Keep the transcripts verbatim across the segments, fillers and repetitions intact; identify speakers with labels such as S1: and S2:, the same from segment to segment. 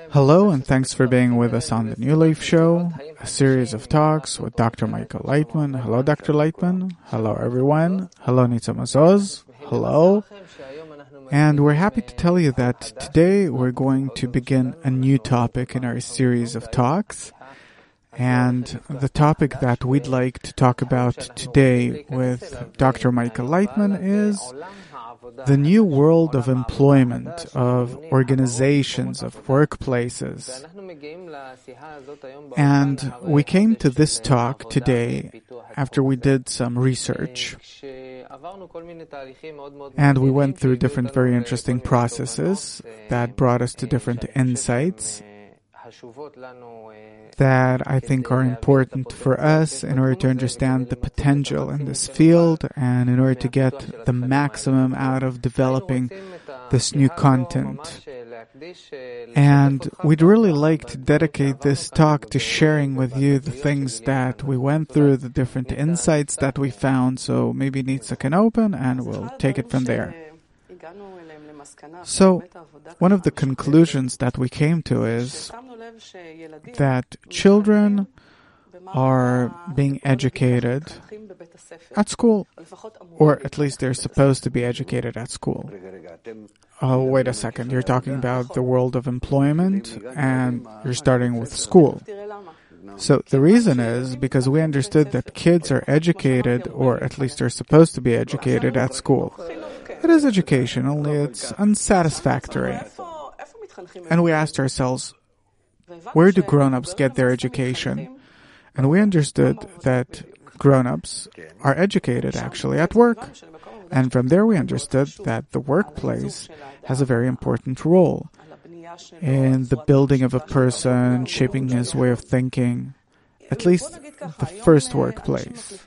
S1: Hello, and thanks for being with us on the New Leaf Show, a series of talks with Doctor Michael Leitman. Hello, Doctor Leitman. Hello, everyone. Hello, Nitza Mazoz. Hello. And we're happy to tell you that today we're going to begin a new topic in our series of talks. And the topic that we'd like to talk about today with Doctor Michael Leitman is the new world of employment, of organizations, of workplaces. And we came to this talk today after we did some research. And we went through different very interesting processes that brought us to different insights that I think are important for us in order to understand the potential in this field and in order to get the maximum out of developing this new content. And we'd really like to dedicate this talk to sharing with you the things that we went through, the different insights that we found. So maybe Nitza can open and we'll take it from there. So, one of the conclusions that we came to is that children are being educated at school, or at least they're supposed to be educated at school. Oh, wait a second, you're talking about the world of employment, and you're starting with school. So the reason is because we understood that kids are educated, or at least are supposed to be educated at school. It is education, only it's unsatisfactory. And we asked ourselves, where do grown-ups get their education? And we understood that grown-ups are educated actually at work. And from there we understood that the workplace has a very important role in the building of a person, shaping his way of thinking, at least the first workplace.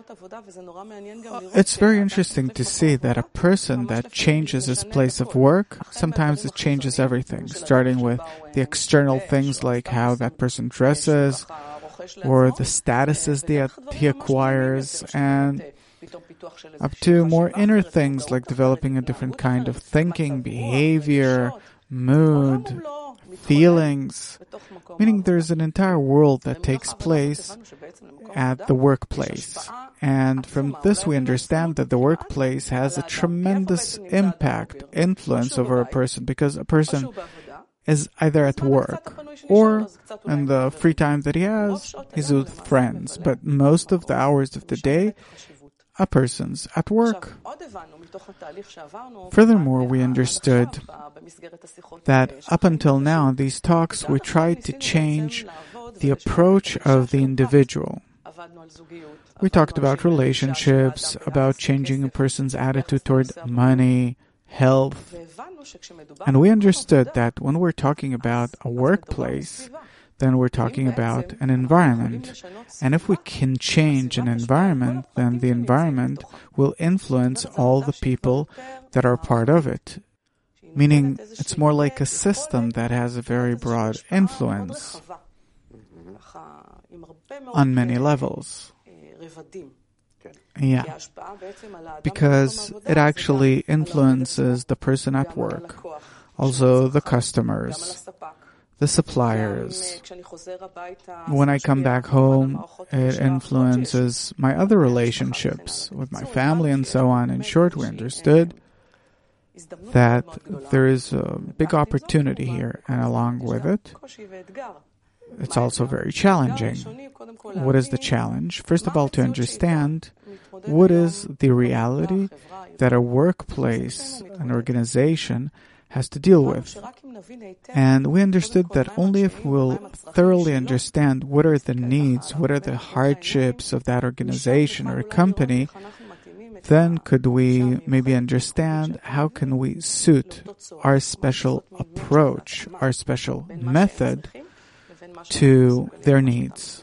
S1: It's very interesting to see that a person that changes his place of work, sometimes it changes everything, starting with the external things like how that person dresses, or the statuses that he acquires, and up to more inner things like developing a different kind of thinking, behavior, mood, feelings, meaning there's an entire world that takes place at the workplace. And from this we understand that the workplace has a tremendous impact, influence over a person, because a person is either at work or in the free time that he has, he's with friends. But most of the hours of the day, a person's at work. Furthermore, we understood that up until now, in these talks, we tried to change the approach of the individual. We talked about relationships, about changing a person's attitude toward money, health. And we understood that when we're talking about a workplace, then we're talking about an environment. And if we can change an environment, then the environment will influence all the people that are part of it. Meaning, it's more like a system that has a very broad influence on many levels. Yeah, because it actually influences the person at work, also the customers, the suppliers. When I come back home, it influences my other relationships with my family and so on. In short, we understood that there is a big opportunity here, and along with it, it's also very challenging. What is the challenge? First of all, to understand what is the reality that a workplace, an organization, has to deal with. And we understood that only if we'll thoroughly understand what are the needs, what are the hardships of that organization or company, then could we maybe understand how can we suit our special approach, our special method to their needs.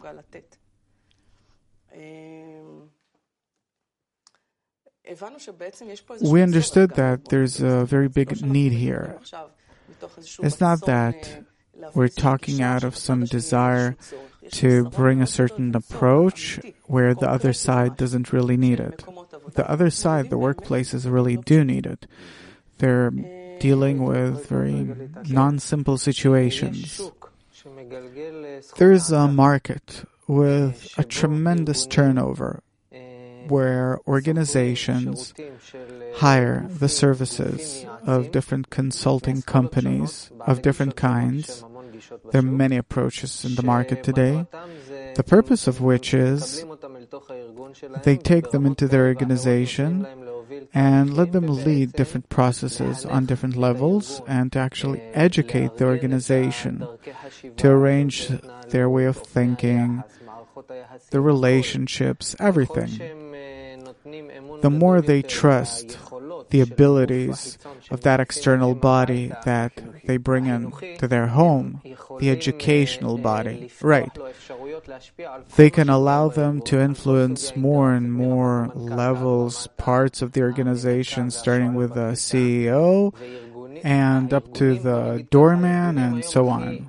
S1: We understood that there's a very big need here. It's not that we're talking out of some desire to bring a certain approach where the other side doesn't really need it. The other side, the workplaces, really do need it. There are dealing with very non-simple situations. There's a market with a tremendous turnover where organizations hire the services of different consulting companies of different kinds. There are many approaches in the market today, the purpose of which is they take them into their organization and let them lead different processes on different levels and to actually educate the organization, to arrange their way of thinking, the relationships, everything. The more they trust the abilities of that external body that they bring in to their home, the educational body, right, they can allow them to influence more and more levels, parts of the organization, starting with the C E O and up to the doorman and so on.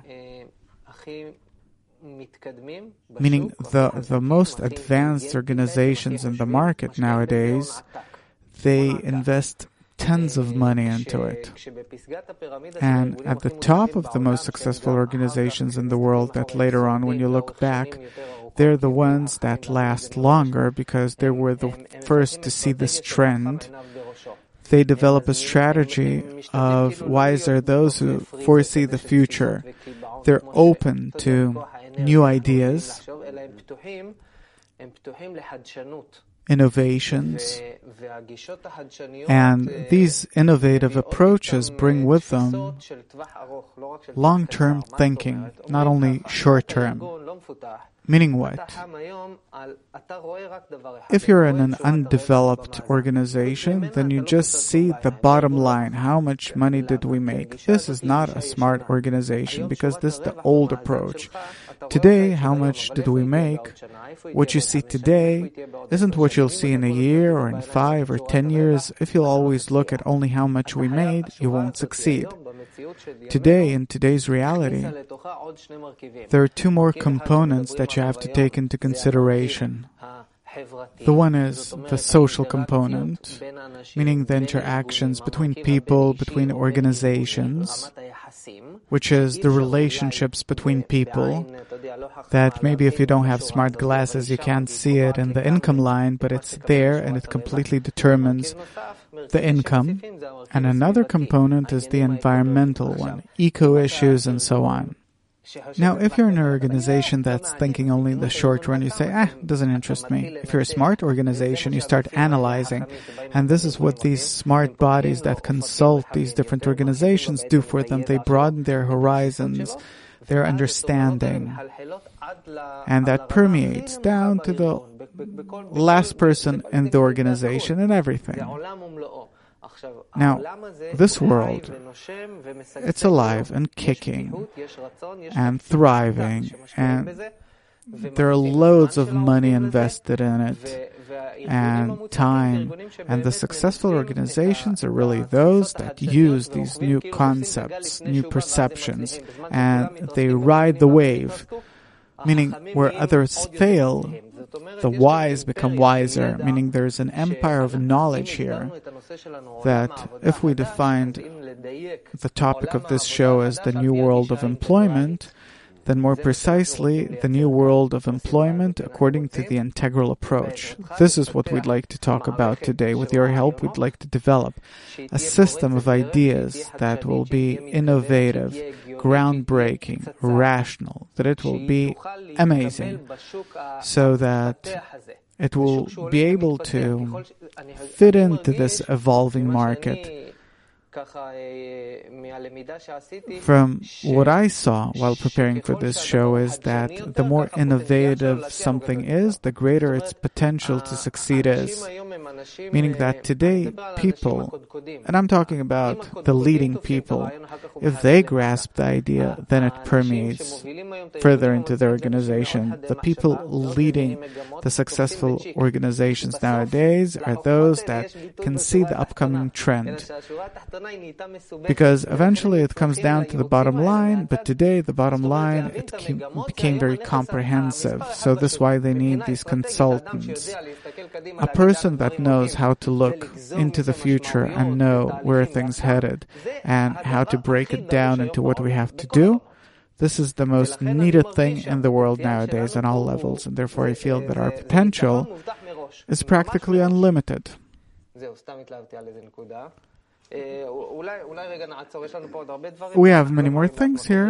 S1: Meaning the, the most advanced organizations in the market nowadays, they invest tons of money into it. And at the top of the most successful organizations in the world, that later on, when you look back, they're the ones that last longer because they were the first to see this trend. They develop a strategy of wise are those who foresee the future. They're open to new ideas, innovations, and these innovative approaches bring with them long-term thinking, not only short-term. Meaning what? If you're in an undeveloped organization, then you just see the bottom line. How much money did we make? This is not a smart organization because this is the old approach. Today, how much did we make? What you see today isn't what you'll see in a year or in five or ten years. If you'll always look at only how much we made, you won't succeed. Today, in today's reality, there are two more components that you have to take into consideration. The one is the social component, meaning the interactions between people, between organizations, which is the relationships between people, that maybe if you don't have smart glasses, you can't see it in the income line, but it's there and it completely determines the income. And another component is the environmental one, eco-issues and so on. Now, if you're in an organization that's thinking only in the short run, you say, ah, it doesn't interest me. If you're a smart organization, you start analyzing. And this is what these smart bodies that consult these different organizations do for them. They broaden their horizons, their understanding. And that permeates down to the last person in the organization and everything. Now, this world, it's alive and kicking and thriving, and there are loads of money invested in it and time, and the successful organizations are really those that use these new concepts, new perceptions, and they ride the wave, meaning where others fail, the wise become wiser, meaning there's an empire of knowledge here that if we defined the topic of this show as the new world of employment, then more precisely, the new world of employment according to the integral approach. This is what we'd like to talk about today. With your help, we'd like to develop a system of ideas that will be innovative, groundbreaking, rational, that it will be amazing, so that it will be able to fit into this evolving market. From what I saw while preparing for this show is that the more innovative something is, the greater its potential to succeed is. Meaning that today, people, and I'm talking about the leading people, if they grasp the idea, then it permeates further into the organization. The people leading the successful organizations nowadays are those that can see the upcoming trend. Because eventually it comes down to the bottom line, but today the bottom line, it came, became very comprehensive. So this is why they need these consultants. A person that knows how to look into the future and know where things headed and how to break it down into what we have to do, this is the most needed thing in the world nowadays on all levels, and therefore I feel that our potential is practically unlimited. We have many more things here,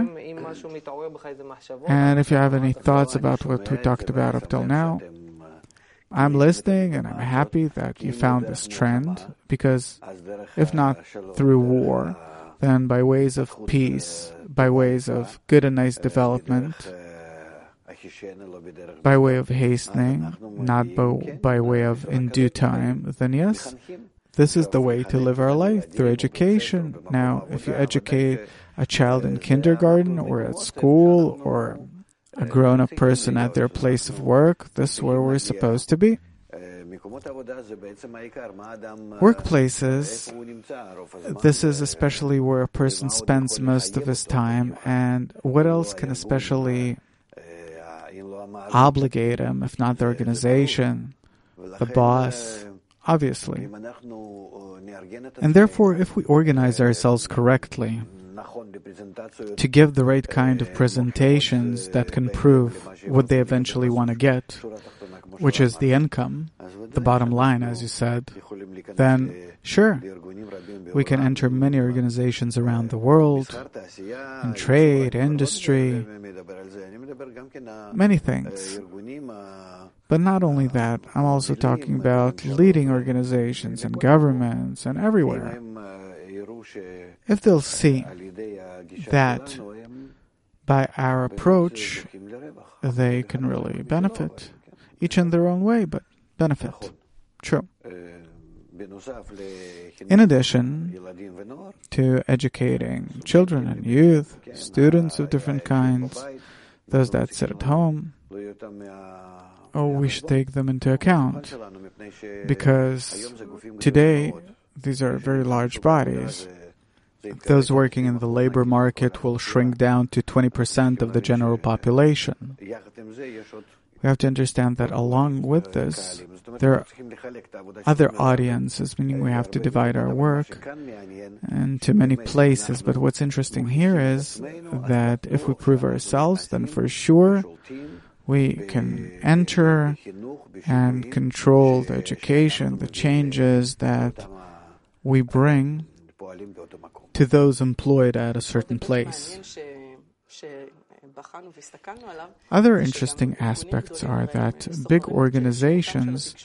S1: and if you have any thoughts about what we talked about up till now, I'm listening and I'm happy that you found this trend, because if not through war, then by ways of peace, by ways of good and nice development, by way of hastening, not by, by way of in due time, then yes, this is the way to live our life, through education. Now, if you educate a child in kindergarten or at school or a grown-up person at their place of work, this is where we're supposed to be. Workplaces, this is especially where a person spends most of his time, and what else can especially obligate him, if not the organization, the boss, obviously. And therefore, if we organize ourselves correctly to give the right kind of presentations that can prove what they eventually want to get, which is the income, the bottom line, as you said, then sure, we can enter many organizations around the world, in trade, industry, many things. But not only that, I'm also talking about leading organizations and governments and everywhere. If they'll see that by our approach, they can really benefit, each in their own way, but benefit. True. In addition to educating children and youth, students of different kinds, those that sit at home, oh, we should take them into account, because today these are very large bodies. Those working in the labor market will shrink down to twenty percent of the general population. We have to understand that along with this, there are other audiences, meaning we have to divide our work into many places. But what's interesting here is that if we prove ourselves, then for sure we can enter and control the education, the changes that we bring to those employed at a certain place. Other interesting aspects are that big organizations,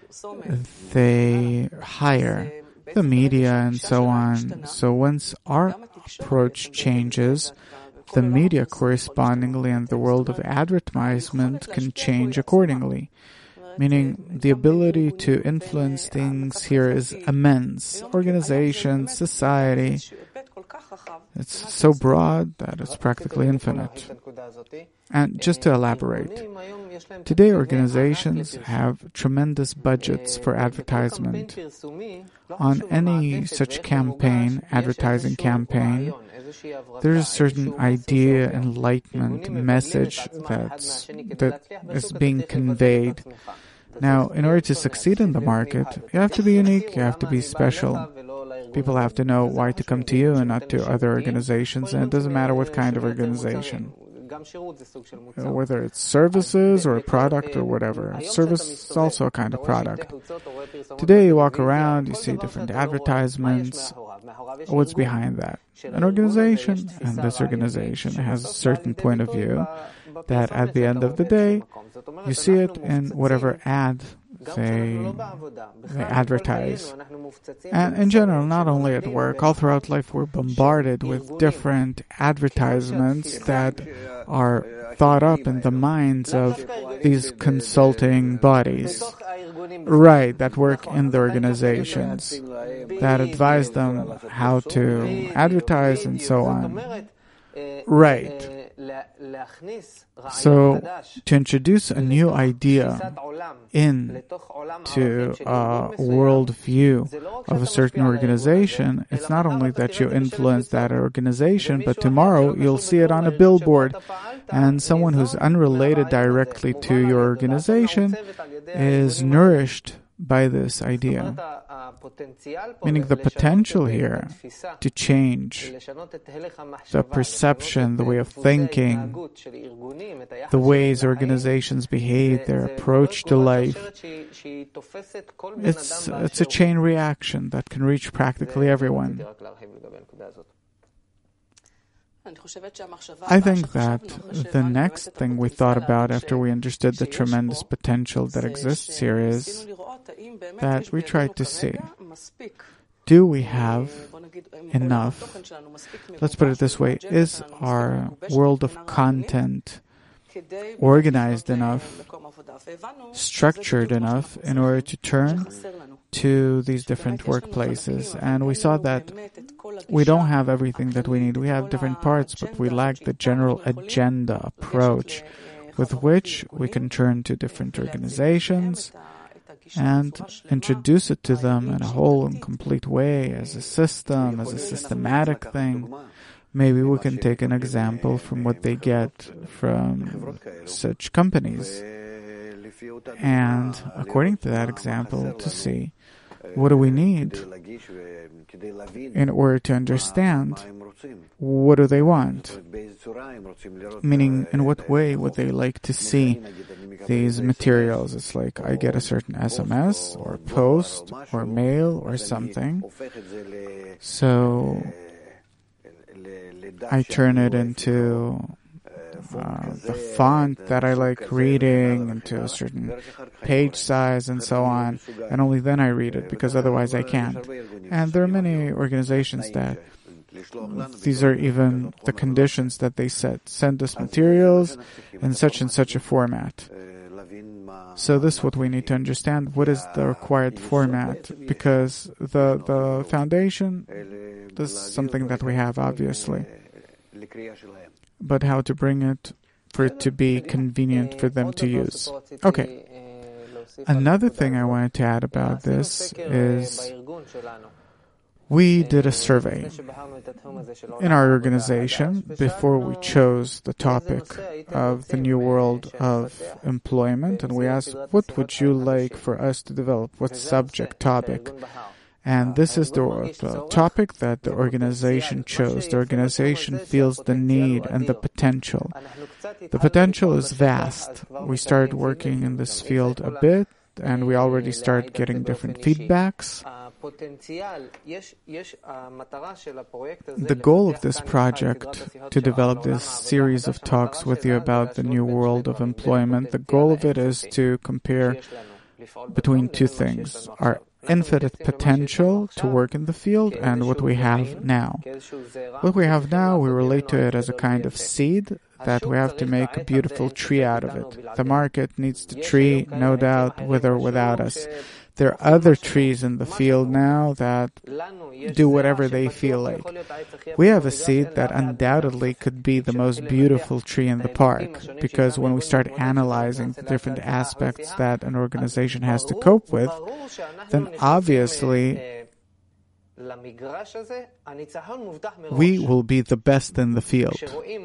S1: they hire the media and so on. So once our approach changes, the media correspondingly and the world of advertisement can change accordingly. Meaning the ability to influence things here is immense. Organizations, society, it's so broad that it's practically infinite. And just to elaborate, today organizations have tremendous budgets for advertisement. On any such campaign, advertising campaign, there's a certain idea, enlightenment, message that's, that is being conveyed. Now, in order to succeed in the market, you have to be unique, you have to be special. People have to know why to come to you and not to other organizations, and it doesn't matter what kind of organization. Whether it's services or a product or whatever. Service is also a kind of product. Today you walk around, you see different advertisements. What's behind that? An organization, and this organization has a certain point of view that at the end of the day, you see it in whatever ad they, they advertise. And in general, not only at work, all throughout life we're bombarded with different advertisements that are thought up in the minds of these consulting bodies. Right, that work in the organizations, that advise them how to advertise and so on. Right. So, to introduce a new idea into a world view of a certain organization, it's not only that you influence that organization, but tomorrow you'll see it on a billboard, and someone who's unrelated directly to your organization is nourished by this idea, meaning the potential here to change the perception, the way of thinking, the ways organizations behave, their approach to life. It's, it's a chain reaction that can reach practically everyone. I think that the next thing we thought about after we understood the tremendous potential that exists here is that we tried to see, do we have enough, let's put it this way, is our world of content organized enough, structured enough in order to turn to these different workplaces? And we saw that we don't have everything that we need. We have different parts, but we lack the general agenda approach with which we can turn to different organizations and introduce it to them in a whole and complete way, as a system, as a systematic thing. Maybe we can take an example from what they get from such companies. And according to that example, to see what do we need in order to understand what do they want, meaning in what way would they like to see these materials. It's like I get a certain S M S or post or mail or something, so I turn it into uh, the font that I like reading, into a certain page size and so on, and only then I read it, because otherwise I can't. And there are many organizations that these are even the conditions that they set. Send us materials in such and such a format. So this is what we need to understand. What is the required format? Because the the foundation, this is something that we have, obviously. But how to bring it for it to be convenient for them to use. Okay. Another thing I wanted to add about this is we did a survey in our organization before we chose the topic of the new world of employment, and we asked, what would you like for us to develop? What subject, topic? And this is the uh, topic that the organization chose. The organization feels the need and the potential. The potential is vast. We started working in this field a bit, and we already started getting different feedbacks. The goal of this project, to develop this series of talks with you about the new world of employment, the goal of it is to compare between two things: our infinite potential to work in the field and what we have now. What we have now, we relate to it as a kind of seed that we have to make a beautiful tree out of it. The market needs the tree, no doubt, with or without us. There are other trees in the field now that do whatever they feel like. We have a seed that undoubtedly could be the most beautiful tree in the park, because when we start analyzing the different aspects that an organization has to cope with, then obviously we will be the best in the field.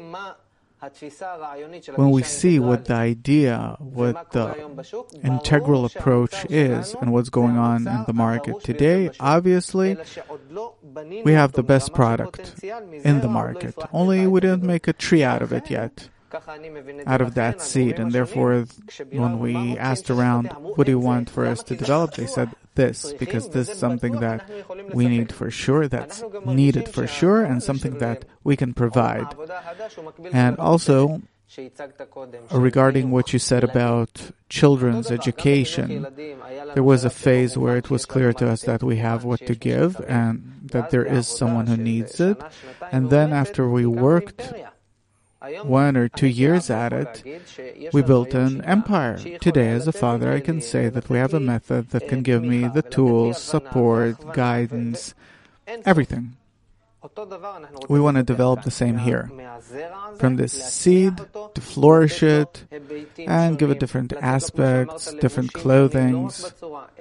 S1: When we see what the idea, what the integral approach is and what's going on in the market today, obviously we have the best product in the market. Only we didn't make a tree out of it yet, out of that seed. And therefore, when we asked around, what do you want for us to develop, they said this, because this is something that we need for sure, that's needed for sure, and something that we can provide. And also, regarding what you said about children's education, there was a phase where it was clear to us that we have what to give and that there is someone who needs it. And then after we worked one or two years at it, we built an empire. Today, as a father, I can say that we have a method that can give me the tools, support, guidance, everything. We want to develop the same here. From this seed, to flourish it, and give it different aspects, different clothings.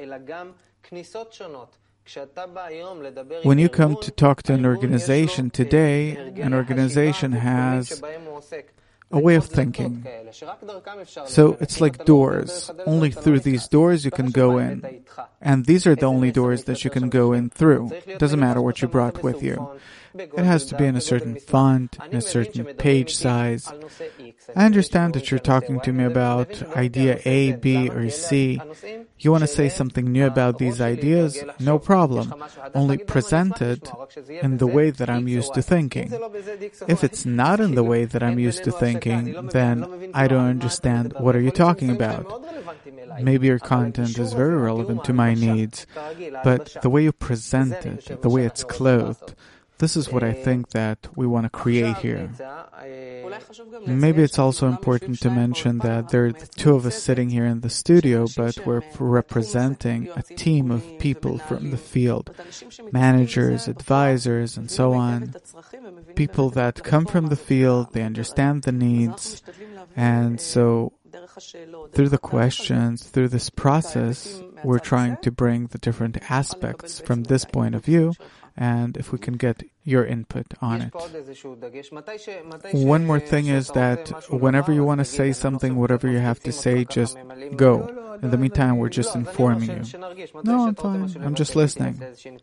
S1: When you come to talk to an organization today, an organization has a way of thinking. So it's like doors. Only through these doors you can go in. And these are the only doors that you can go in through. Doesn't matter what you brought with you. It has to be in a certain font, in a certain page size. I understand that you're talking to me about idea A, B, or C. You want to say something new about these ideas? No problem. Only present it in the way that I'm used to thinking. If it's not in the way that I'm used to thinking, then I don't understand what are you talking about. Maybe your content is very relevant to my needs, but the way you present it, the way it's clothed, this is what I think that we want to create here. Maybe it's also important to mention that there are the two of us sitting here in the studio, but we're representing a team of people from the field, managers, advisors, and so on. People that come from the field, they understand the needs, and so through the questions, through this process, we're trying to bring the different aspects from this point of view, and if we can get your input on it. One more thing is that whenever you want to say something, whatever you have to say, just go. In the meantime, we're just informing you. No, I'm fine. I'm just listening.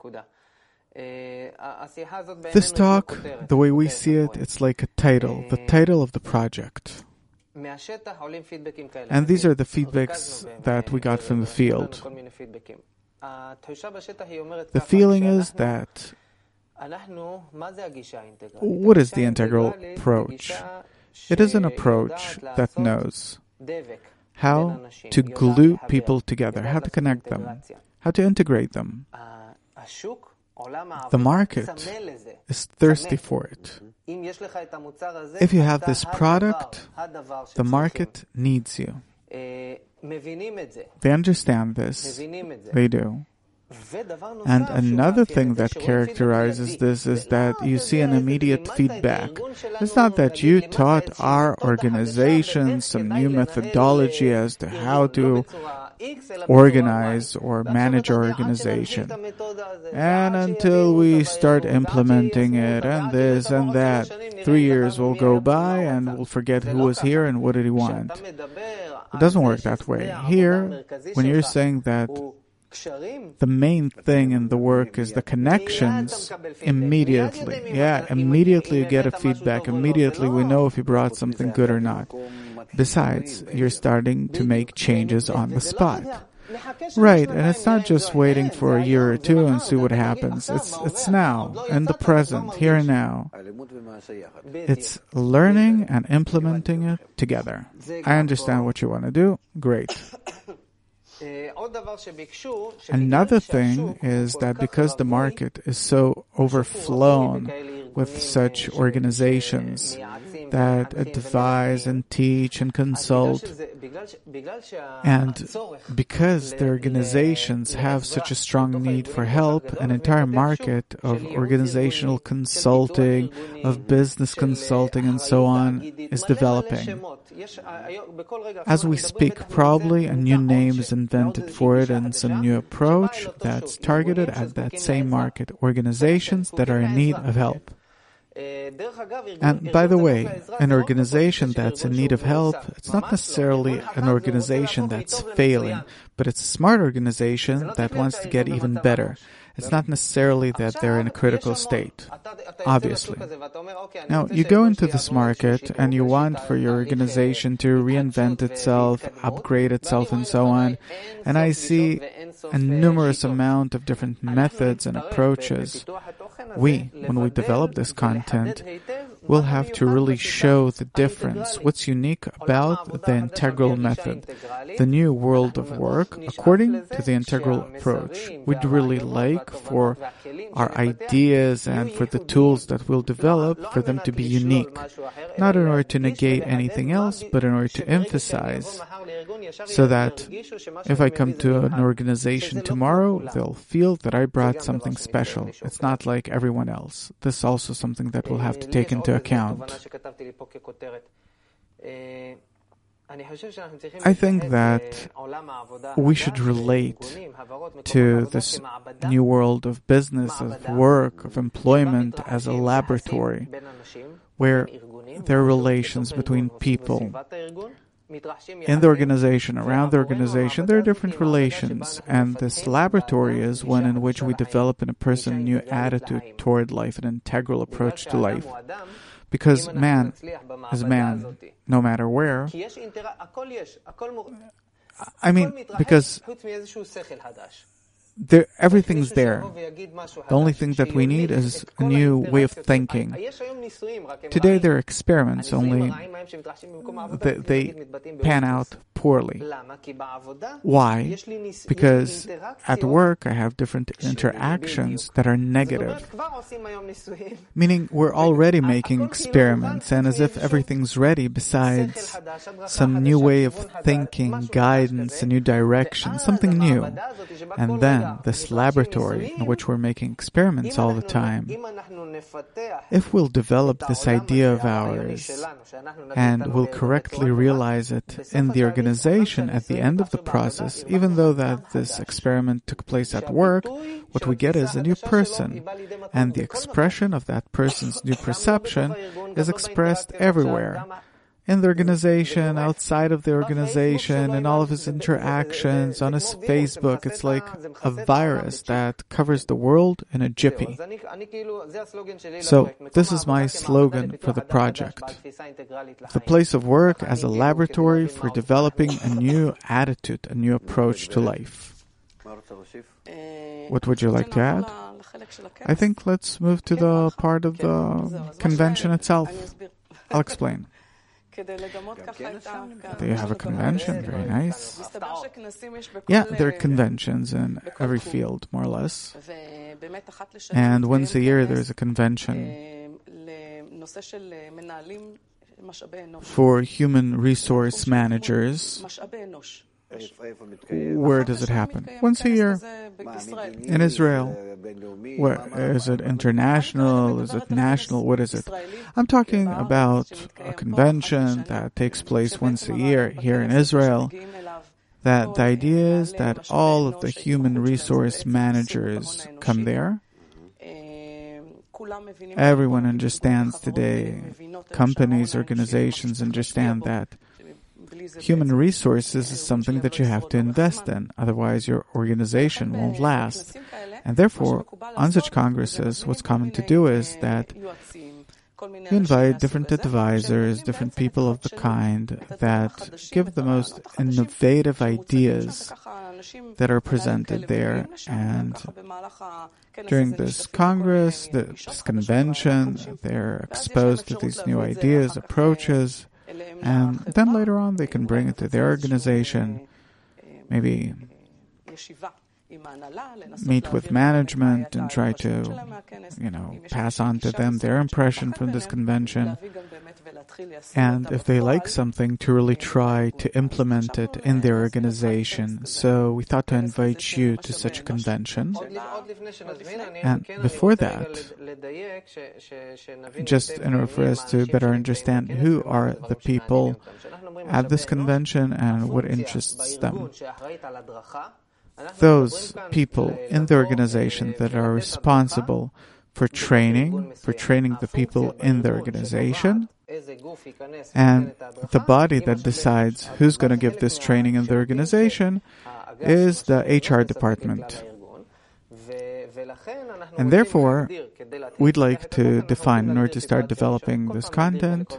S1: This talk, the way we see it, it's like a title, the title of the project. And these are the feedbacks that we got from the field. The feeling is that, what is the integral approach? It is an approach that knows how to glue people together, how to connect them, how to integrate them. The market is thirsty for it. If you have this product, the market needs you. They understand this. They do. And another thing that characterizes this is that you see an immediate feedback. It's not that you taught our organization some new methodology as to how to organize or manage our organization. And until we start implementing it and this and that, three years will go by and we'll forget who was here and what did he want. It doesn't work that way. Here, when you're saying that the main thing in the work is the connections, immediately, yeah, immediately you get a feedback. Immediately we know if you brought something good or not. Besides, you're starting to make changes on the spot. Right, and it's not just waiting for a year or two and see what happens. It's it's now, in the present, here and now. It's learning and implementing it together. I understand what you want to do. Great. Another thing is that because the market is so overflown with such organizations that advise and teach and consult, and because the organizations have such a strong need for help, an entire market of organizational consulting, of business consulting, and so on is developing. As we speak, probably a new name is invented for it and some new approach that's targeted at that same market, organizations that are in need of help. And by the way, an organization that's in need of help, it's not necessarily an organization that's failing, but it's a smart organization that wants to get even better. It's not necessarily that they're in a critical state, obviously. Now, you go into this market and you want for your organization to reinvent itself, upgrade itself, and so on. And I see a numerous amount of different methods and approaches. We, when we develop this content, will have to really show the difference, what's unique about the integral method, the new world of work, according to the integral approach. We'd really like for our ideas and for the tools that we'll develop, for them to be unique, not in order to negate anything else, but in order to emphasize, so that if I come to an organization tomorrow, they'll feel that I brought something special. It's not like everyone else. This is also something that we'll have to take into account. I think that we should relate to this new world of business, of work, of employment as a laboratory where there are relations between people. in the organization, around the organization, there are different relations. And this laboratory is one in which we develop in a person a new attitude toward life, an integral approach to life. Because man is man, no matter where. I mean, because there, everything's there. The only thing that we need is a new way of thinking. Today there are experiments, only they, they pan out poorly. Why? Because at work I have different interactions that are negative. Meaning we're already making experiments, and as if everything's ready besides some new way of thinking, guidance, a new direction, something new. And then this laboratory in which we're making experiments all the time, if we'll develop this idea of ours and we'll correctly realize it in the organization at the end of the process, even though that this experiment took place at work, what we get is a new person. And the expression of that person's new perception is expressed everywhere. In the organization, outside of the organization, in all of his interactions, on his Facebook. It's like a virus that covers the world in a jiffy. So, this is my slogan for the project. The place of work as a laboratory for developing a new attitude, a new approach to life. What would you like to add? I think let's move to the part of the convention itself. I'll explain. They have a convention, very nice. Yeah, there are conventions in every field, more or less. And once a year there's a convention for human resource managers. Where does it happen? Once a year in Israel. Where is it international? Is it national? What is it? I'm talking about a convention that takes place once a year here in Israel. That the idea is that all of the human resource managers come there. Everyone understands today, companies, organizations understand that human resources is something that you have to invest in, otherwise your organization won't last. And therefore, on such congresses, what's common to do is that you invite different advisors, different people of the kind that give the most innovative ideas that are presented there. And during this congress, this convention, they're exposed to these new ideas, approaches. And then later on, they can bring it to their organization, maybe meet with management and try to, you know, pass on to them their impression from this convention. And if they like something, to really try to implement it in their organization. So we thought to invite you to such a convention. And before that, just in order for us to better understand who are the people at this convention and what interests them. Those people in the organization that are responsible for training, for training the people in the organization, and the body that decides who's going to give this training in the organization is the H R department. And therefore, we'd like to define, in order to start developing this content,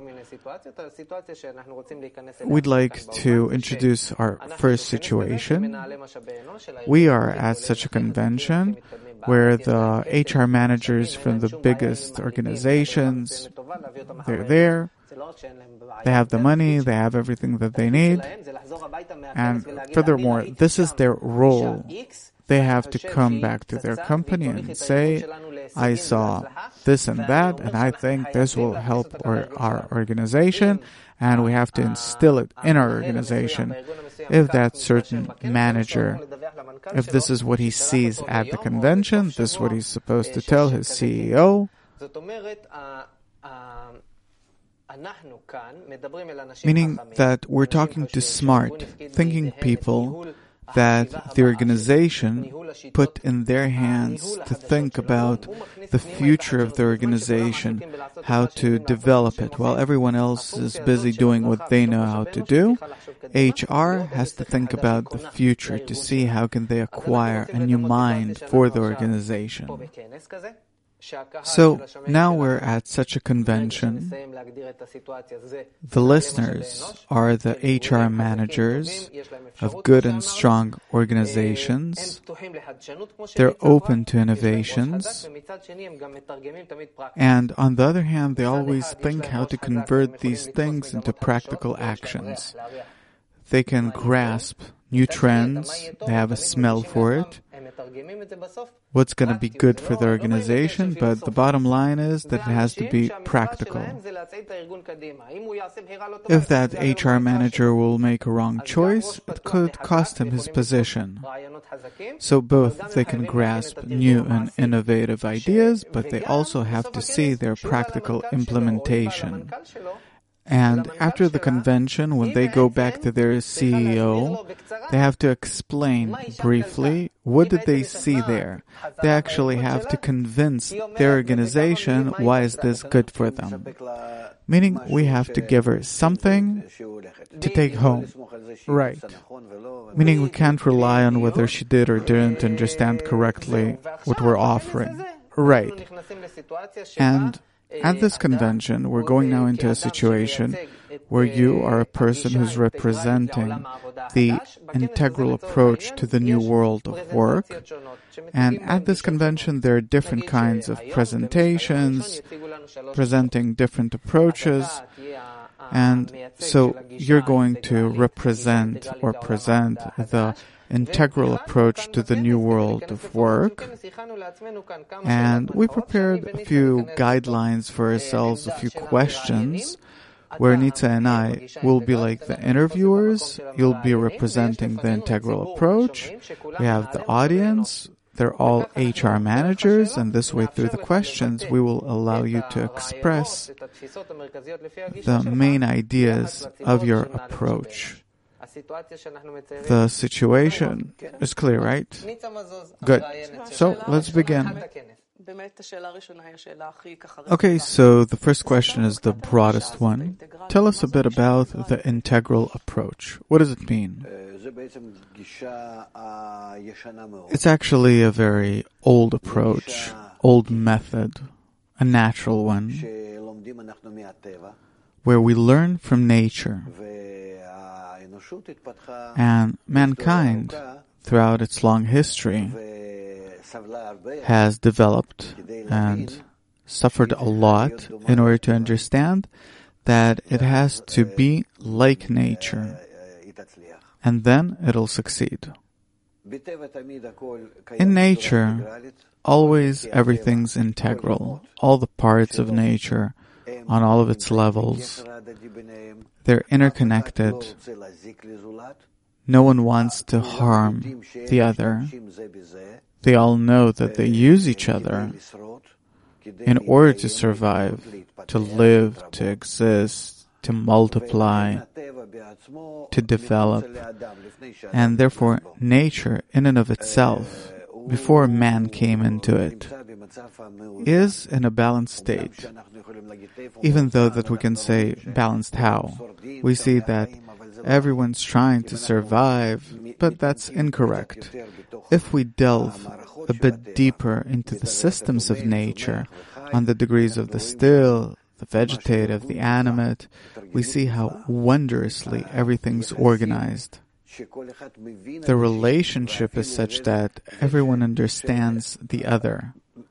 S1: we'd like to introduce our first situation. We are at such a convention where the H R managers from the biggest organizations, they're there. They have the money, they have everything that they need. And furthermore, this is their role. They have to come back to their company and say, I saw this and that, and I think this will help our, our organization, and we have to instill it in our organization. If that certain manager, if this is what he sees at the convention, this is what he's supposed to tell his C E O. Meaning that we're talking to smart, thinking people that the organization put in their hands to think about the future of the organization, how to develop it. While everyone else is busy doing what they know how to do, H R has to think about the future to see how can they acquire a new mind for the organization. So now we're at such a convention. The listeners are the H R managers of good and strong organizations. They're open to innovations. And on the other hand, they always think how to convert these things into practical actions. They can grasp new trends. They have a smell for it. What's going to be good for the organization, but the bottom line is that it has to be practical. If that H R manager will make a wrong choice, it could cost him his position. So both they can grasp new and innovative ideas, but they also have to see their practical implementation. And after the convention, when they go back to their C E O, they have to explain briefly what did they see there. They actually have to convince their organization why is this good for them. Meaning we have to give her something to take home. Right. Meaning we can't rely on whether she did or didn't understand correctly what we're offering. Right. And at this convention, we're going now into a situation where you are a person who's representing the integral approach to the new world of work. And at this convention, there are different kinds of presentations, presenting different approaches. And so you're going to represent or present the integral approach to the new world of work. And we prepared a few guidelines for ourselves, a few questions, where Nitza and I will be like the interviewers. You'll be representing the integral approach. We have the audience. They're all H R managers, and this way through the questions, we will allow you to express the main ideas of your approach. The situation is clear, right? Good. So let's begin. Okay, so the first question is the broadest one. Tell us a bit about the integral approach. What does it mean? It's actually a very old approach, old method, a natural one, where we learn from nature. And mankind, throughout its long history, has developed and suffered a lot in order to understand that it has to be like nature, and then it'll succeed. In nature, always everything's integral. All the parts of nature, on all of its levels, they're interconnected. No one wants to harm the other. They all know that they use each other in order to survive, to live, to exist, to multiply, to develop. And therefore, nature, in and of itself, before man came into it, is in a balanced state. Even though that we can say balanced how? We see that everyone's trying to survive, but that's incorrect. If we delve a bit deeper into the systems of nature, on the degrees of the still, the vegetative, the animate, we see how wondrously everything's organized. The relationship is such that everyone understands the other.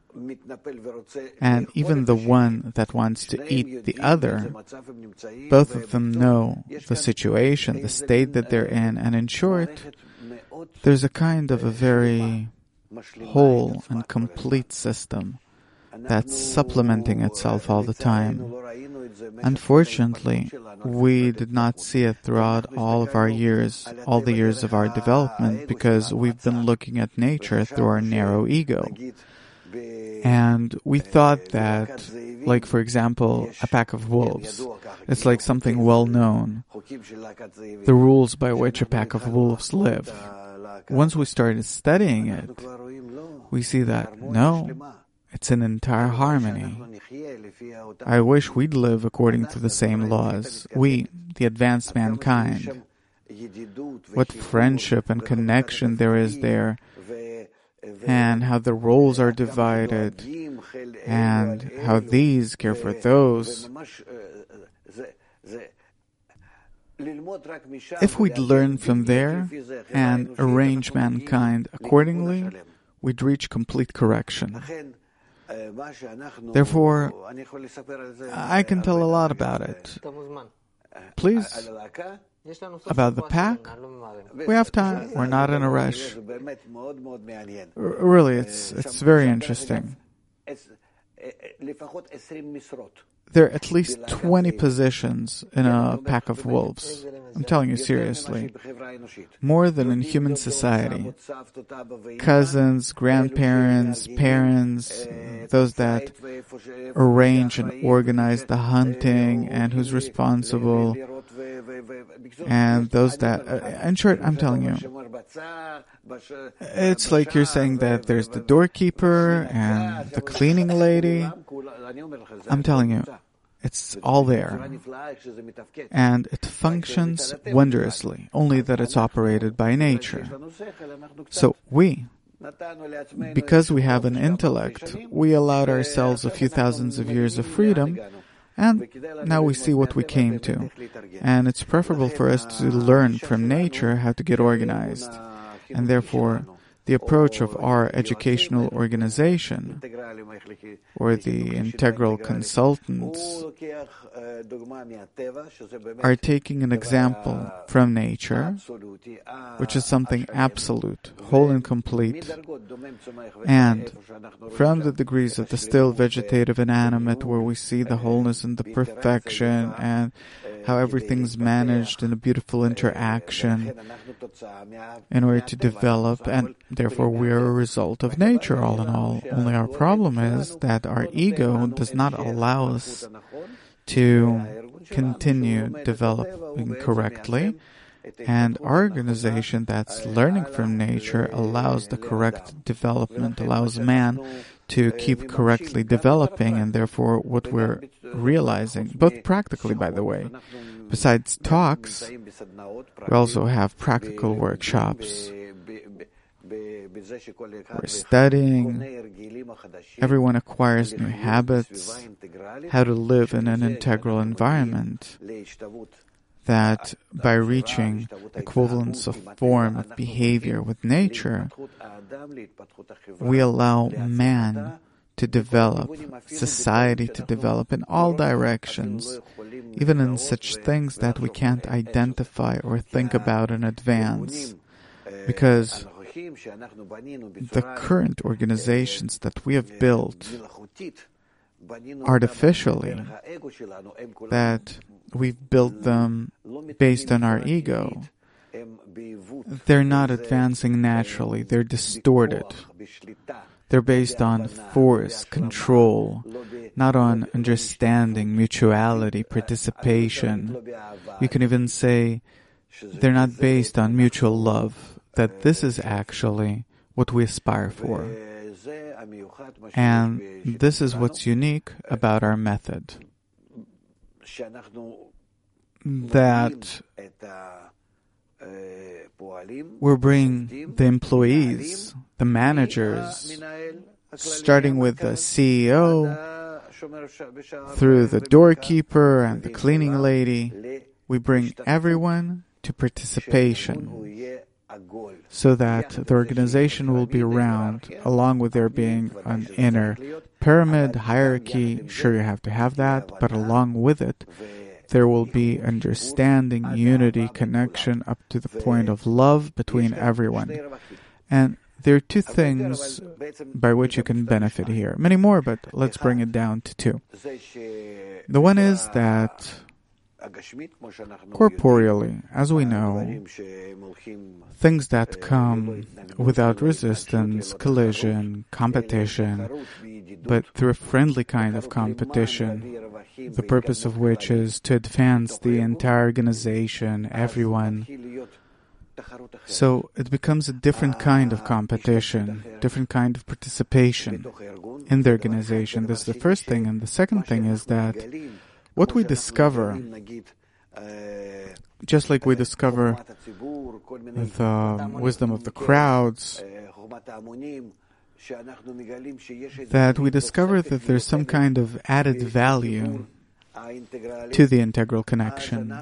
S1: And even the one that wants to eat the other, both of them know the situation, the state that they're in, and in short, there's a kind of a very whole and complete system that's supplementing itself all the time. Unfortunately, we did not see it throughout all of our years, all the years of our development, because we've been looking at nature through our narrow ego. And we thought that, like, for example, a pack of wolves, it's like something well known. The rules by which a pack of wolves live. once we started studying it, we see that, no, it's an entire harmony. I wish we'd live according to the same laws. We, the advanced mankind. What friendship and connection there is there, and how the roles are divided, and how these care for those. If we'd learn from there and arrange mankind accordingly, we'd reach complete correction. Therefore, I can tell a lot about it. Please, about the pack, we have time. We're not in a rush. R- really, it's it's very interesting. There are at least twenty positions in a pack of wolves. I'm telling you seriously. More than in human society. Cousins, grandparents, parents, those that arrange and organize the hunting and who's responsible, and those that... Uh, in short, I'm telling you, it's like you're saying that there's the doorkeeper and the cleaning lady. I'm telling you, it's all there. And it functions wondrously, only that it's operated by nature. So we, because we have an intellect, we allowed ourselves a few thousands of years of freedom, and now we see what we came to. And it's preferable for us to learn from nature how to get organized. And therefore, the approach of our educational organization, or the integral consultants, are taking an example from nature, which is something absolute, whole and complete, and from the degrees of the still vegetative and animate, where we see the wholeness and the perfection, and how everything's managed in a beautiful interaction in order to develop, and therefore we are a result of nature all in all. Only our problem is that our ego does not allow us to continue developing correctly, and our organization that's learning from nature allows the correct development, allows man to keep correctly developing, and therefore what we're realizing, both practically, by the way, besides talks, we also have practical workshops. We're studying. Everyone acquires new habits, how to live in an integral environment, that by reaching equivalence of form, of behavior with nature, we allow man to develop, society to develop in all directions, even in such things that we can't identify or think about in advance. Because the current organizations that we have built artificially, that we've built them based on our ego, they're not advancing naturally, they're distorted. They're based on force, control, not on understanding, mutuality, participation. You can even say they're not based on mutual love, that this is actually what we aspire for. And this is what's unique about our method. That we're bringing the employees, the managers, starting with the C E O, through the doorkeeper and the cleaning lady, we bring everyone to participation, so that the organization will be round, along with there being an inner pyramid, hierarchy. Sure, you have to have that, but along with it, there will be understanding, unity, connection, up to the point of love between everyone. And there are two things by which you can benefit here. Many more, but let's bring it down to two. The one is that corporeally, as we know, things that come without resistance, collision, competition, but through a friendly kind of competition, the purpose of which is to advance the entire organization, everyone, So it becomes a different kind of competition, different kind of participation in the organization. This is the first thing. And the second thing is that what we discover, just like we discover the wisdom of the crowds, that we discover that there's some kind of added value to the integral connection.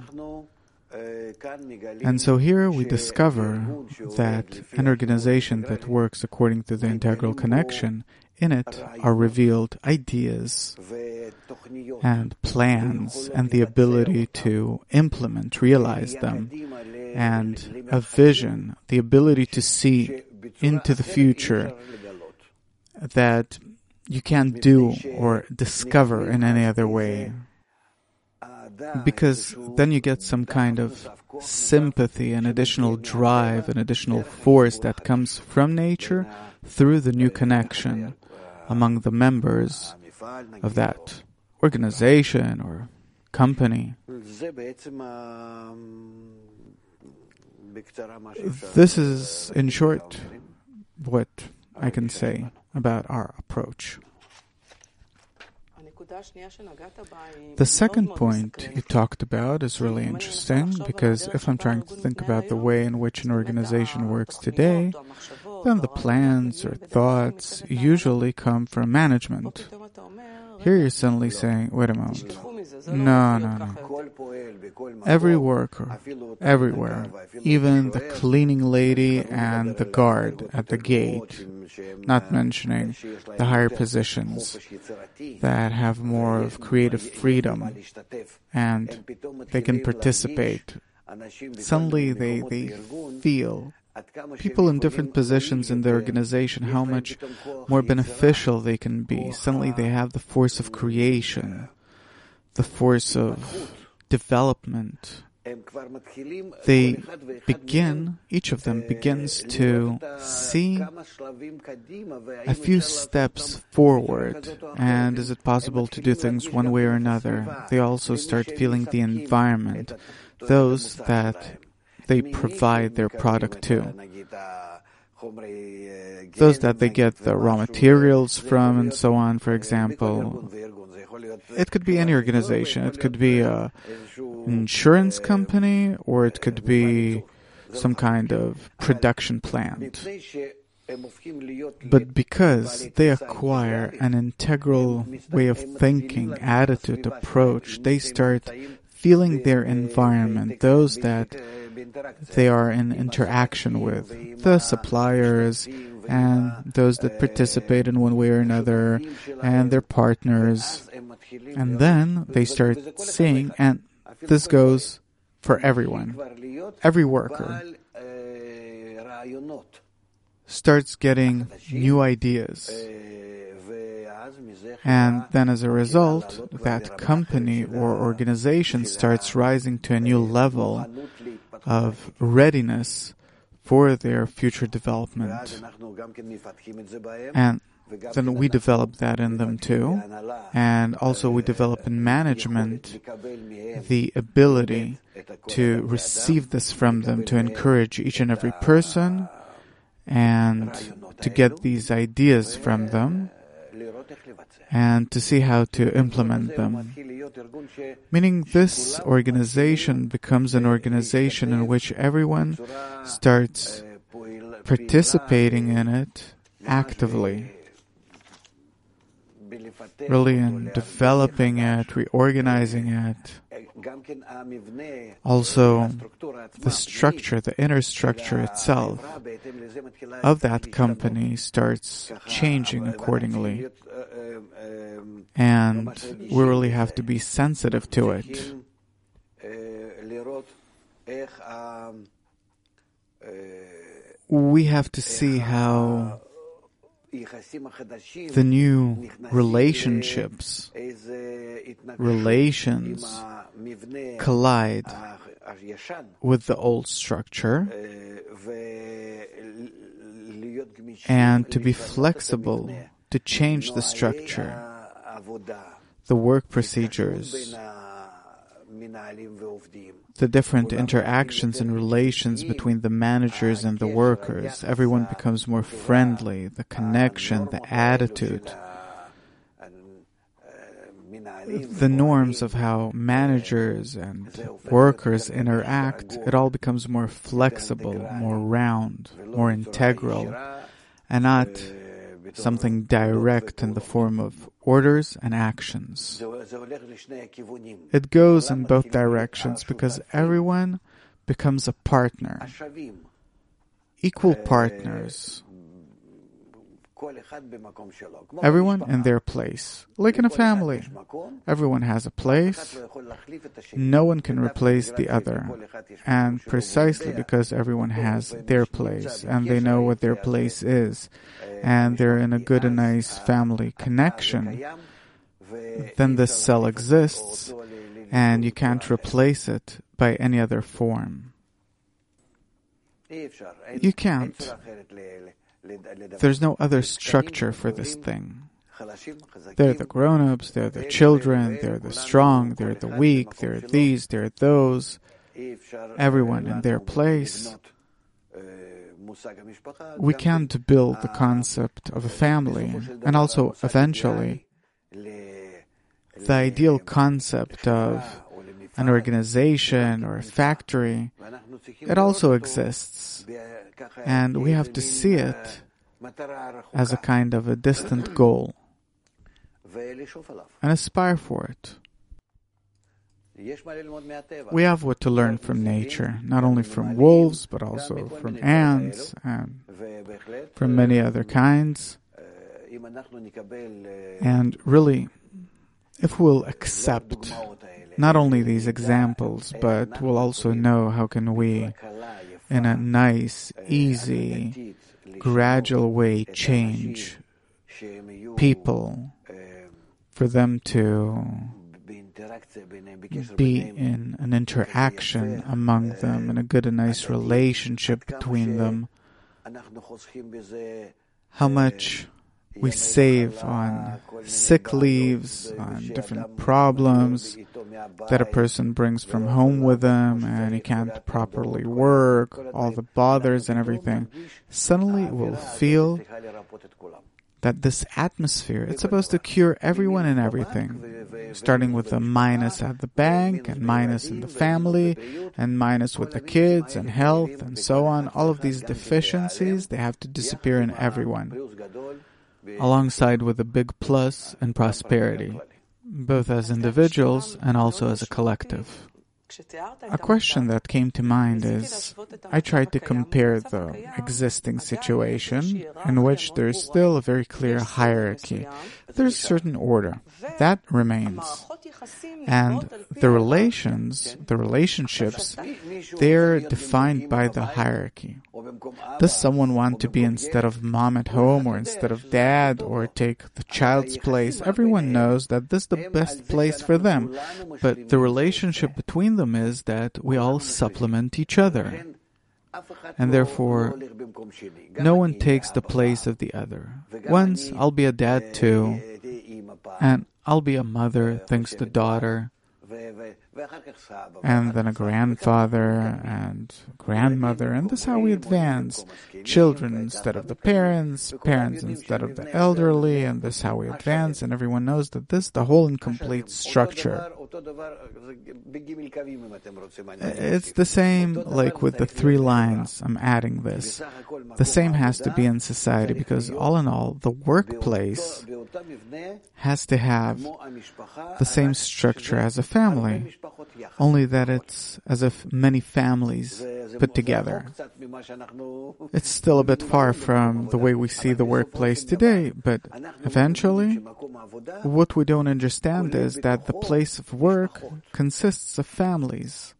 S1: And so here we discover that an organization that works according to the integral connection, in it are revealed ideas and plans and the ability to implement, realize them, and a vision, the ability to see into the future that you can't do or discover in any other way. Because then you get some kind of sympathy, an additional drive, an additional force that comes from nature through the new connection among the members of that organization or company. This is, in short, what I can say about our approach. The second point you talked about is really interesting, because if I'm trying to think about the way in which an organization works today, then the plans or thoughts usually come from management. Here you're suddenly saying, wait a moment. No, no, no. Every worker, everywhere, even the cleaning lady and the guard at the gate, not mentioning the higher positions that have more of creative freedom and they can participate. Suddenly they, they feel, people in different positions in the organization, how much more beneficial they can be. Suddenly they have the force of creation, the force of development. They begin, each of them begins to see a few steps forward, and is it possible to do things one way or another. They also start feeling the environment, those that they provide their product to, those that they get the raw materials from, and so on. For example, it could be any organization. It could be a insurance company, or it could be some kind of production plant. But because they acquire an integral way of thinking, attitude, approach, they start feeling their environment, those that they are in interaction with, the suppliers and those that participate in one way or another, and their partners. And then they start seeing, and this goes for everyone, every worker starts getting new ideas. And then as a result, that company or organization starts rising to a new level of readiness for their future development. And then we develop that in them too. And also we develop in management the ability to receive this from them, to encourage each and every person and to get these ideas from them and to see how to implement them. Meaning this organization becomes an organization in which everyone starts participating in it actively, really in developing it, reorganizing it. Also, the structure, the inner structure itself of that company starts changing accordingly. And we really have to be sensitive to it. We have to see how the new relationships, relations collide with the old structure, and to be flexible, to change the structure, the work procedures, the different interactions and relations between the managers and the workers. Everyone becomes more friendly, the connection, the attitude, the norms of how managers and workers interact, it all becomes more flexible, more round, more integral, and not something direct in the form of orders and actions. It goes in both directions because everyone becomes a partner, equal partners, everyone in their place. Like in a family, everyone has a place. No one can replace the other. And precisely because everyone has their place and they know what their place is, and they're in a good and nice family connection, then this cell exists and you can't replace it by any other form. You can't. There's no other structure for this thing. They're the grown-ups, they're the children, they're the strong, they're the weak, they're these, they're those. Everyone in their place. We can't build the concept of a family, and also, eventually, the ideal concept of an organization or a factory, it also exists. And we have to see it as a kind of a distant goal and aspire for it. We have what to learn from nature, not only from wolves, but also from ants and from many other kinds. And really, if we'll accept not only these examples, but we'll also know how can we, in a nice, easy, gradual way, change people for them to be in an interaction among them, in a good and nice relationship between them. How much we save on sick leaves, on different problems that a person brings from home with them, and he can't properly work, all the bothers and everything. Suddenly we'll feel that this atmosphere, it's supposed to cure everyone and everything, starting with the minus at the bank, and minus in the family, and minus with the kids, and health, and so on. All of these deficiencies, they have to disappear in everyone, alongside with a big plus and prosperity, both as individuals and also as a collective. A question that came to mind is, I tried to compare the existing situation in which there is still a very clear hierarchy. There's a certain order. That remains. And the relations, the relationships, they're defined by the hierarchy. Does someone want to be instead of mom at home or instead of dad or take the child's place? Everyone knows that this is the best place for them. But the relationship between them is that we all supplement each other. And therefore, no one takes the place of the other. Once, I'll be a dad too, and I'll be a mother, thanks to daughter, and then a grandfather and grandmother, and this is how we advance. Children instead of the parents, parents instead of the elderly, and this is how we advance, and everyone knows that this is the whole incomplete structure. It's the same like with the three lines. I'm adding this. The same has to be in society because all in all, the workplace has to have the same structure as a family, only that it's as if many families put together. It's still a bit far from the way we see the workplace today, but eventually, what we don't understand is that the place of work consists of families.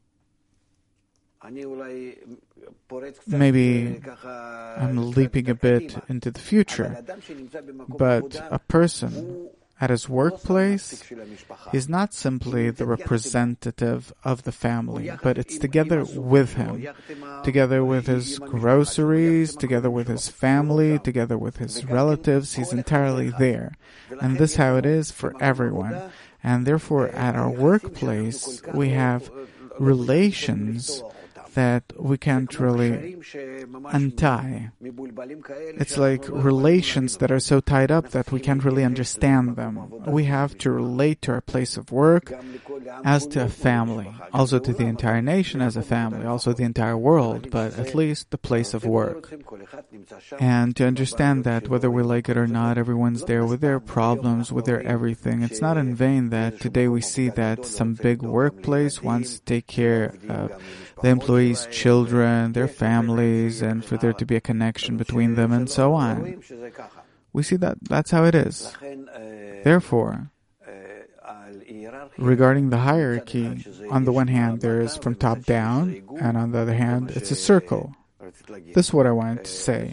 S1: Maybe I'm leaping a bit into the future, but a person at his workplace, he's not simply the representative of the family, but it's together with him, together with his groceries, together with his family, together with his relatives. He's entirely there. And this is how it is for everyone. And therefore, at our workplace, we have relations that we can't really untie. It's like relations that are so tied up that we can't really understand them. We have to relate to our place of work as to a family, also to the entire nation as a family, also the entire world, but at least the place of work. And to understand that whether we like it or not, everyone's there with their problems, with their everything. It's not in vain that today we see that some big workplace wants to take care of the employees' children, their families, and for there to be a connection between them and so on. We see that that's how it is. Therefore, regarding the hierarchy, on the one hand, there is from top down, and on the other hand, it's a circle. This is what I wanted to say.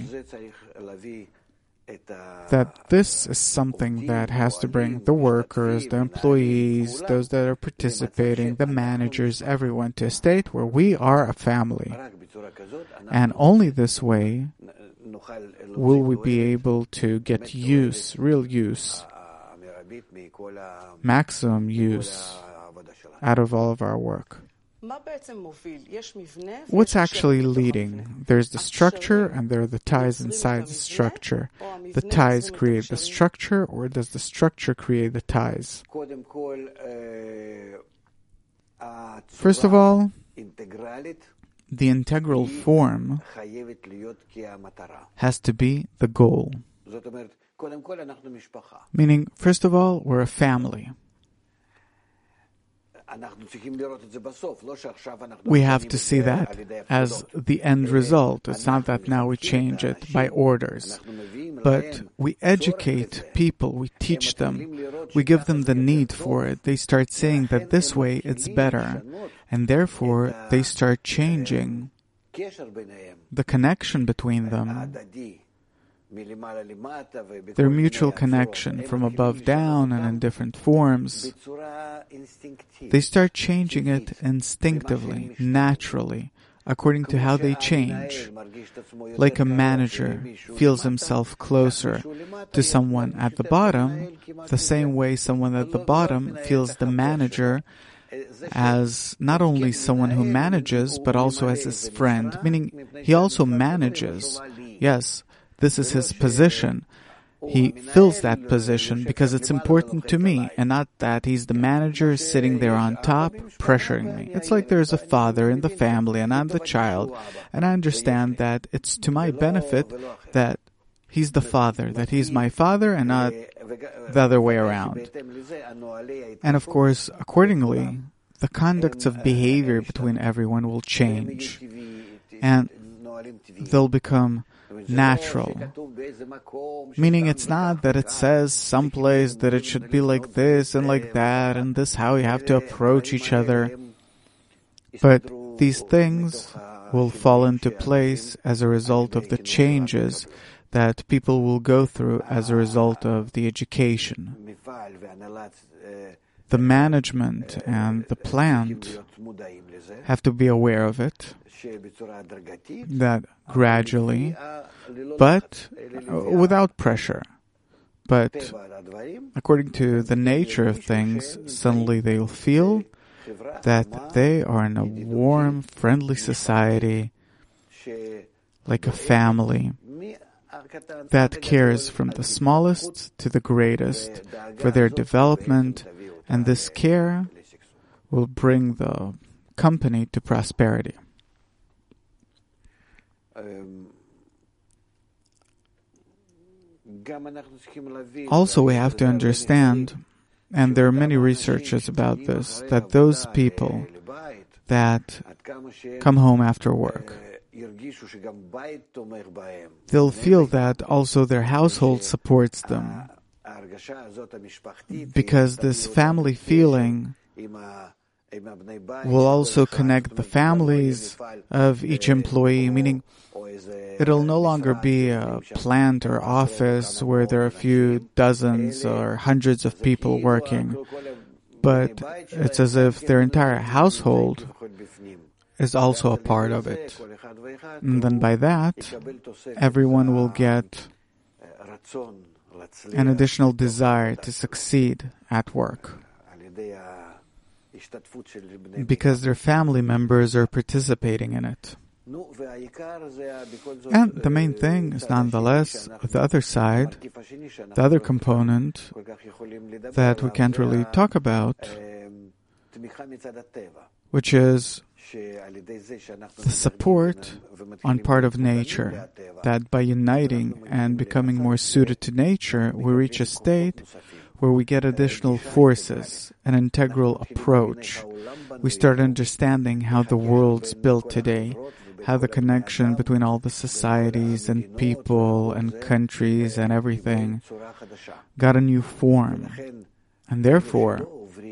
S1: That this is something that has to bring the workers, the employees, those that are participating, the managers, everyone to a state where we are a family. And only this way will we be able to get use, real use, maximum use out of all of our work. What's actually leading? There's the structure and there are the ties inside the structure. The ties create the structure, or does the structure create the ties? First of all, the integral form has to be the goal. Meaning, first of all, we're a family. We have to see that as the end result. It's not that now we change it by orders. But we educate people, we teach them, we give them the need for it. They start saying that this way it's better. And therefore, they start changing the connection between them. Their mutual connection from above down and in different forms. They start changing it instinctively, naturally, according to how they change. Like a manager feels himself closer to someone at the bottom, the same way someone at the bottom feels the manager as not only someone who manages, but also as his friend, meaning he also manages. Yes, this is his position. He fills that position because it's important to me, and not that he's the manager sitting there on top, pressuring me. It's like there's a father in the family, and I'm the child, and I understand that it's to my benefit that he's the father, that he's my father, and not the other way around. And of course, accordingly, the conducts of behavior between everyone will change, and they'll become natural. Meaning it's not that it says someplace that it should be like this and like that, and this how you have to approach each other. But these things will fall into place as a result of the changes that people will go through as a result of the education. The management and the plant have to be aware of it, that gradually, but without pressure. But according to the nature of things, suddenly they'll feel that they are in a warm, friendly society, like a family, that cares from the smallest to the greatest for their development, and this care will bring the company to prosperity. Also, we have to understand, and there are many researchers about this, that those people that come home after work, they'll feel that also their household supports them, because this family feeling will also connect the families of each employee, meaning it'll no longer be a plant or office where there are a few dozens or hundreds of people working, but it's as if their entire household is also a part of it. And then by that, everyone will get an additional desire to succeed at work, because their family members are participating in it. And the main thing is nonetheless the other side, the other component that we can't really talk about, which is the support on part of nature, that by uniting and becoming more suited to nature, we reach a state where we get additional forces, an integral approach. We start understanding how the world's built today, how the connection between all the societies and people and countries and everything got a new form. And therefore,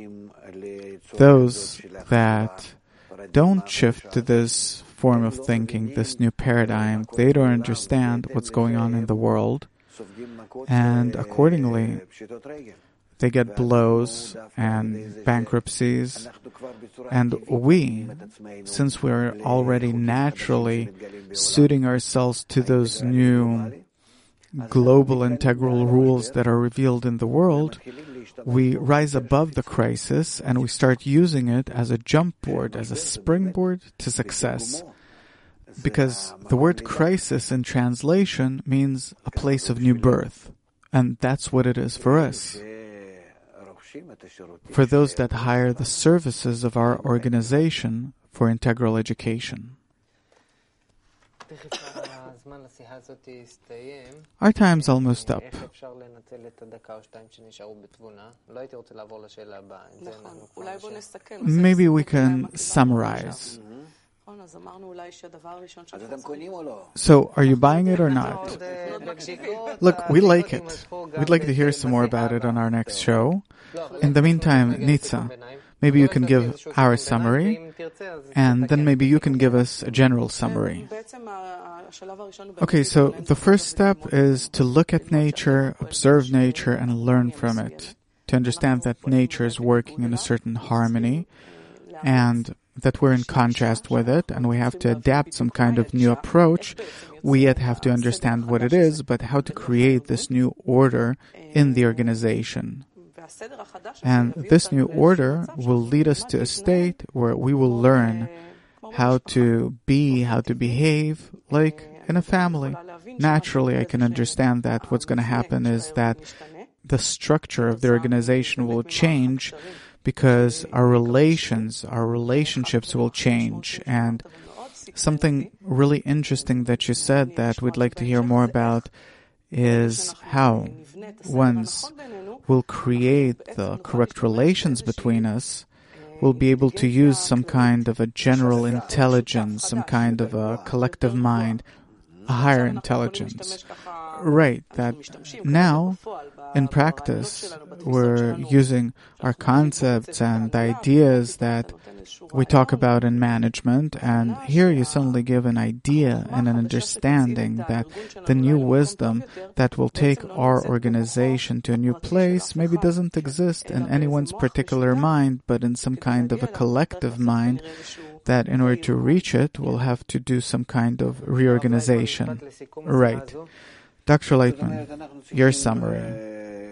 S1: those that don't shift to this form of thinking, this new paradigm, they don't understand what's going on in the world, and accordingly, they get blows and bankruptcies. And we, since we're already naturally suiting ourselves to those new global integral rules that are revealed in the world, we rise above the crisis and we start using it as a jump board, as a springboard to success. Because the word crisis in translation means a place of new birth. And that's what it is for us. For those that hire the services of our organization for integral education. Our time's almost up. Maybe we can summarize. So, are you buying it or not? Look, we like it. We'd like to hear some more about it on our next show. In the meantime, Nitza, maybe you can give our summary, and then maybe you can give us a general summary. Okay, so the first step is to look at nature, observe nature, and learn from it. To understand that nature is working in a certain harmony, and that we're in contrast with it, and we have to adapt some kind of new approach. We yet have to understand what it is, but how to create this new order in the organization. And this new order will lead us to a state where we will learn how to be, how to behave, like in a family. Naturally, I can understand that what's going to happen is that the structure of the organization will change, because our relations, our relationships will change. And something really interesting that you said that we'd like to hear more about is how once we'll create the correct relations between us, we'll be able to use some kind of a general intelligence, some kind of a collective mind, a higher intelligence. Right, that now, in practice, we're using our concepts and the ideas that we talk about in management, and here you suddenly give an idea and an understanding that the new wisdom that will take our organization to a new place maybe doesn't exist in anyone's particular mind, but in some kind of a collective mind, that in order to reach it, we'll have to do some kind of reorganization. Right. Doctor Leitman, your summary.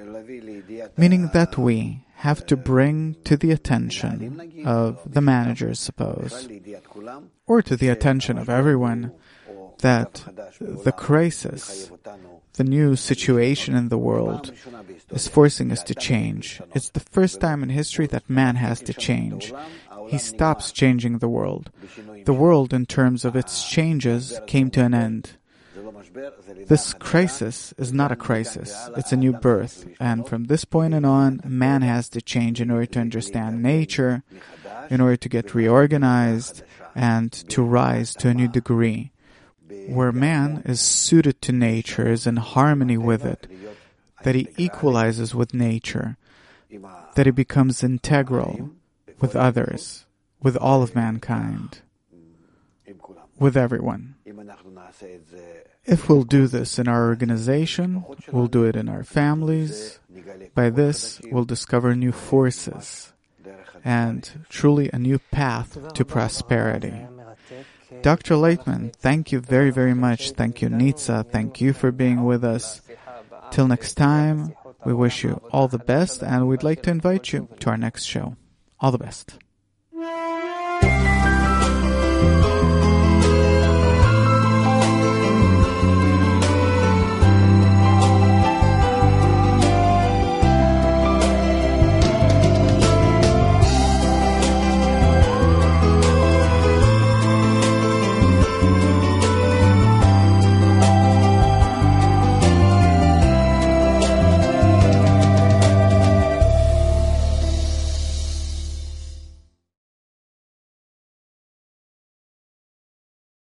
S1: Meaning that we have to bring to the attention of the managers, suppose, or to the attention of everyone, that the crisis, the new situation in the world, is forcing us to change. It's the first time in history that man has to change. He stops changing the world. The world, in terms of its changes, came to an end. This crisis is not a crisis, it's a new birth, and from this point on, man has to change in order to understand nature, in order to get reorganized, and to rise to a new degree, where man is suited to nature, is in harmony with it, that he equalizes with nature, that he becomes integral, with others, with all of mankind, with everyone. If we'll do this in our organization, we'll do it in our families. By this, we'll discover new forces and truly a new path to prosperity. Doctor Laitman, thank you very, very much. Thank you, Nitza. Thank you for being with us. Till next time, we wish you all the best, and we'd like to invite you to our next show. All the best.